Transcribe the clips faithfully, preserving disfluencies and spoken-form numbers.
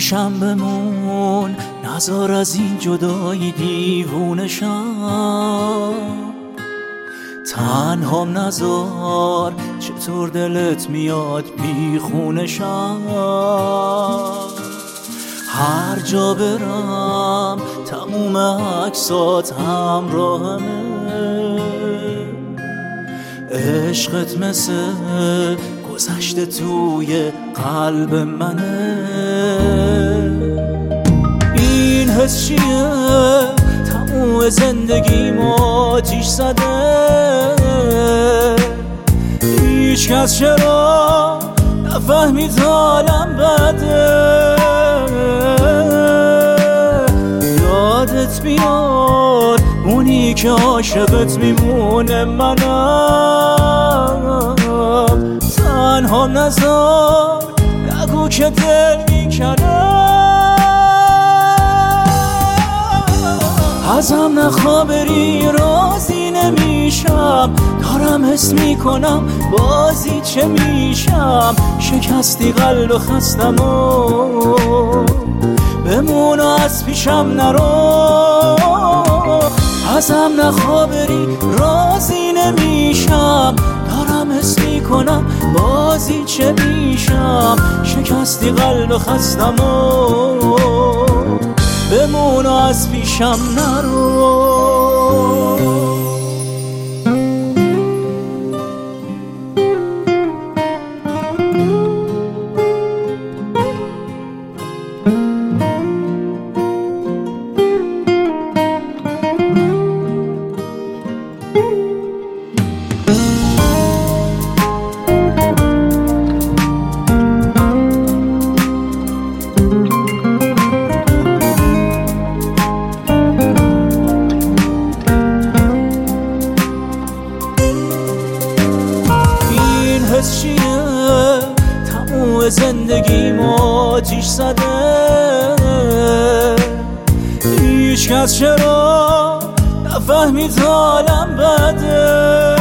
پیشم بمون، نذار از این جدایی دیوونشم. تنهام نذار، چطور دلت میاد بی خونشم. هر جا برم تموم عکسات همراهمه. عشقت مثل گذشته توی قلب منه. این حس چیه؟ تموم زندگیم آتیش زده. هیچ کس چرا نفهمید حالم بده. یادت بیاد اونی که عاشقت میمونه منم. تنهام نذار، نگو که دل میکنه. ازم نخوابری راضی نمیشم. دارم حس میکنم بازی چه میشم. شکستی قلب و خستم و بمون و از پیشم نرو. ازم نخوابری راضی نمیشم. دارم حس میکنم بازی چه میشم. شکستی قلب و خستم و بمون و از پیشم نرو. حس چیه؟ تموم زندگیم آتیش زده. هیچ کس چرا نفهمید حالم بده.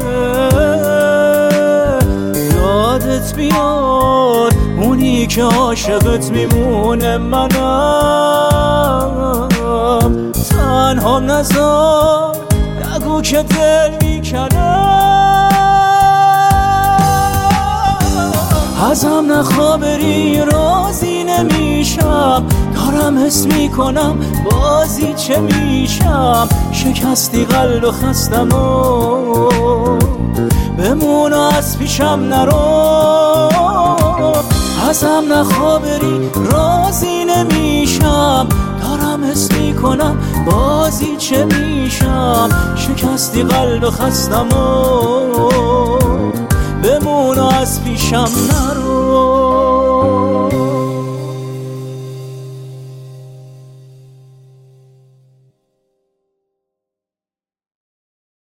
یادت بیاد اونی که عاشقت میمونه منم. تنهام نذار، نگو که دل میکنه. ازم نخوابری راضی نمیشم. دارم حس میکنم بازی چه میشم. شکستی قلب و خستم و بمون و از پیشم نرو. ازم نخوابری راضی نمیشم. دارم حس میکنم بازی چه میشم. شکستی قلب و خستم و بمون و از پیشم نرو.